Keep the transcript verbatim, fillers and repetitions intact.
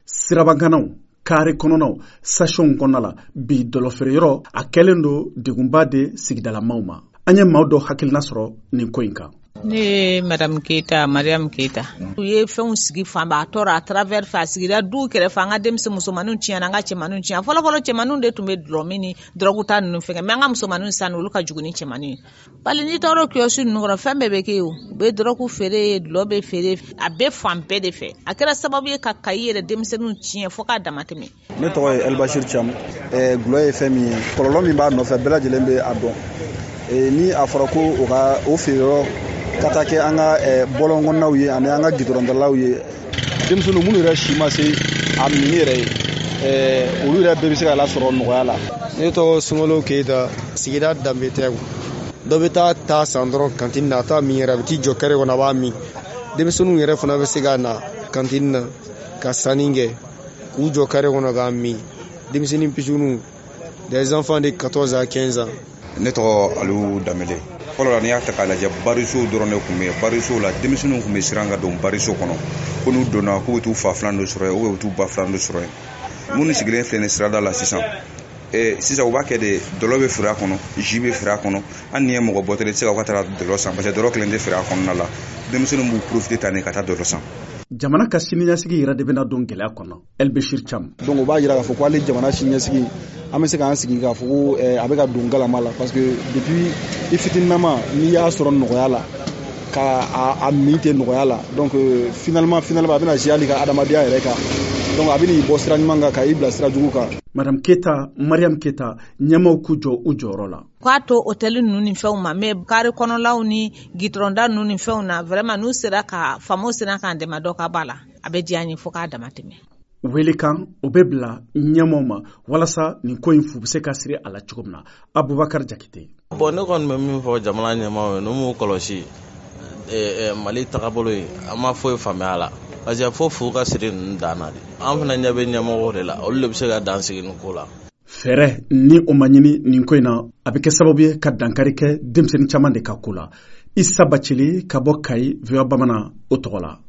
sirabaganaw kare kɔnɔnaw sasiyɔnw kɔnɔna la bi dɔlɔfeereyɔrɔ a kɛlen do degunba de sigidalamaw ma. An ye maaw dɔ hakilina sɔrɔ nin ko in kan. Ne Madame Keita, Mariam Keita. U ye fɛnw sigi fanba tɔɔrɔ a travers fɛ a sigira du kɛrɛfɛ an ka denmisɛn musomaninw tiɲɛna an ka cɛmaninw tiɲɛ. Fɔlɔ fɔlɔ cɛmaninw de tun bɛ dulɔmin ni drogue ta ninnu fɛngɛ mais an ka musomaninw sisan olu ka jugu ni cɛmaninw ye. Bali n'i taara kiosque ninnu kɔnɔ fɛn bɛɛ bɛ kɛ yen o. U bɛ drogue feere, dulɔ bɛ feere, a bɛ fan bɛɛ de fɛ. A kɛra sababu ye ka Kayi yɛrɛ denmisɛnninw tiɲɛ fo k'a dama tɛmɛ. Ne tɔgɔ ye Elbashir Cham. Ɛɛ dulɔ ye fɛn min ye kɔlɔlɔ min b'a nɔfɛ bɛɛ lajɛlen bɛ a dɔn. Ee ni a fɔra ko o ka o feereyɔrɔ ka taa kɛ an ka bɔlɔn kɔnɔnaw ye ani an ka gidɔrɔndalaw ye denmisɛnninw minnu yɛrɛ si ma se a minni yɛrɛ ye ɛɛ olu yɛrɛ bɛɛ bɛ se ka lasɔrɔ nɔgɔya la. Ne tɔgɔ Sunkalo Keyita sigida Danbetɛ. Dɔ bɛ taa ta san dɔrɔn kantine na a t'a min yɛrɛ a bɛ t'i jɔ kɛrɛ kɔnɔ a b'a min. Denmisɛnninw yɛrɛ fana bɛ se ka na kantine na ka sanni kɛ k'u jɔ kɛrɛ kɔnɔ k'a min. Denmisɛnnin pisuninw des enfants de quatorze à quinze ans. Ne tɔgɔ Aliou Damele. Fɔlɔ la n'i y'a ta k'a lajɛ bariso dɔrɔn de tun bɛ bariso la denmisɛnninw tun bɛ siran ka don bariso kɔnɔ ko n'u donna k'u bɛ t'u fa filan dɔ sɔrɔ yen ou bɛ t'u ba filan dɔ sɔrɔ yen. Minnu sigilen filɛ nin sirada la sisan ee sisan u b'a kɛ de dɔlɔ bɛ feere a kɔnɔ ji bɛ feere a kɔnɔ hali n'i ye mɔgɔ bɔtɔ ye i tɛ se ka taa dɔlɔ san parce que dɔlɔ kelen tɛ feere a kɔnɔna la denmisɛnninw b'u profiter ta ni ka taa dɔlɔ san. Jamana ka siniɲɛsigi yɛrɛ de bɛna don gɛlɛya kɔnɔ. Elbashir Cham. Donc o b'a jira k'a fɔ ko hali jamana siniɲɛsigi an bɛ se k'an sigi k'a fɔ ko a bɛ ka don galama la parce que depuis i fitininama n'i y'a sɔrɔ nɔgɔya la ka a min tɛ nɔgɔya la donc finalement finalement a bɛna hali ka adamadenya yɛrɛ kan donc a bɛ n'i bɔ sira ɲuman kan ka i bila sira jugu kan. Madame Keita, Mariam Keita, ɲɛmaw k'u jɔ u jɔyɔrɔ la. K'a to hôtel ninnu ni fɛnw ma mais kare kɔnɔlaw ni gitɔrɔnda ninnu ni fɛnw na vraiment n'u sera ka faamaw sera k'an dɛmɛ dɔ ka b'a la a bɛ diya an ye fo k'a dama tɛmɛ. Welekan o bɛ bila ɲɛmaw ma walasa nin ko in fu bɛ se ka siri a la cogo min na. Abubakar Jakite. Bon ne kɔni bɛ min fɔ jamana ɲɛmaw ye n'u m'u kɔlɔsi Mali tagabolo in an ma foyi faamuya la parce que fo fu ka siri ninnu dan na de an fana ɲɛ bɛ ɲɛmɔgɔw de la olu de bɛ se ka dan sigi nin ko la. Fɛɛrɛ ni o ma ɲini nin ko in na a bɛ kɛ sababu ye ka dankari kɛ denmisɛnnin caman de ka ko la. Isa Bacili ka bɔ Kayi V O A Bamanan o tɔgɔ la.